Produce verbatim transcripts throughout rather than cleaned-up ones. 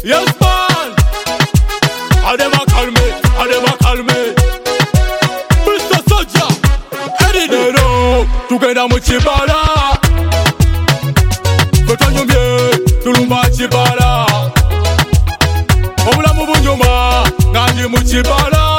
Yes man, I dem a call me, I dem a call me Mister Soldier, Eddie Nero, together mu Chibala Fetanya mbye, tulumba Chibala Obulamu bunyuma, ngandi mu Chibala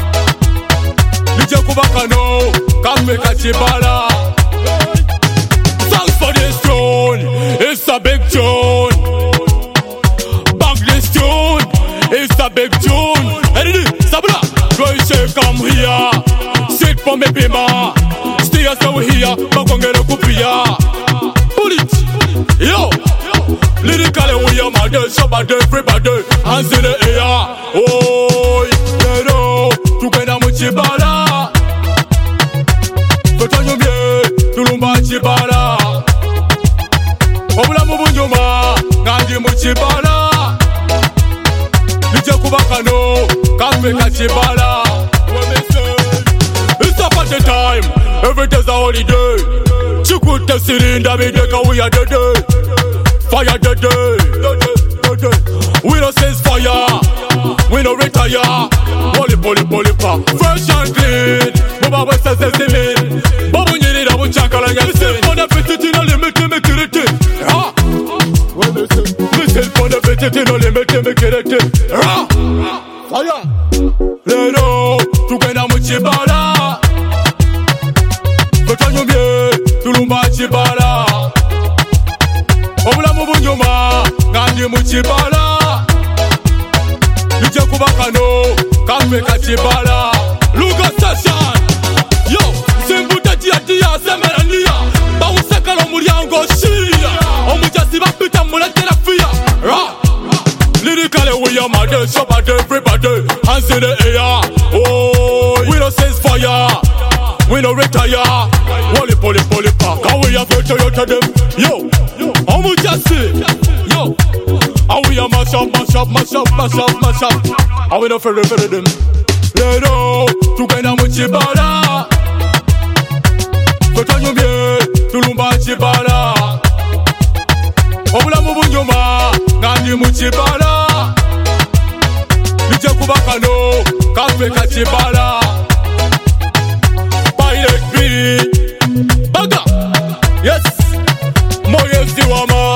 Nije kubakano, kamwe ka Chibala Thanks for this tune, it's a big tune Bang this tune, it's a big tune Eddie, Sabra, boy say come here Sit for me bima, stay as we here Bakongere kupia Pull it, yo Lyrically we are mad, somebody, everybody Hands in the air, oh Nero, together mu Chibala Fetanya mbye, tulumba Chibala Obulamu bunyuma, ngandi mu Chibala Nije kubakano, kamwe ka Chibala It's a party time, every day's a holiday Chikute sirinda mideka we are the day Fire the day, we no sense fire, we no retire Poli poli poli pa, fresh and clean Boba wesa sezimin, babu nyiri da buchankala nyasin Listen for the petite no limit me kiriti Ha, listen for the petite no limit me kiriti Ha, fire Lero, together mu Chibala Fetanya mbye, tulumba Chibala Obulamu bunyuma, ngandi mu Chibala Nije kubakano, kamwe ka Chibala Luga session, yo, simbuta dia dia semera niya Bawusekala omulyango shia Omujasi bapita muletera fia Ra, lyrically we are mad, somebody, everybody Hands in the air, oh We no sense fire, we no retire Wally poly poly pa, can we have to you to them Yo, Omujasi, yo And we a mash up, mash up, mash up, mash up, mash up And we no ferry ferry them Lero, together mu Chibala Fetanya mbye, tulumba Chibala Obulamu bunyuma, ngandi mu Chibala Nije kubakano, kamwe ka Chibala Pirate B Baga, yes Moye Ziwama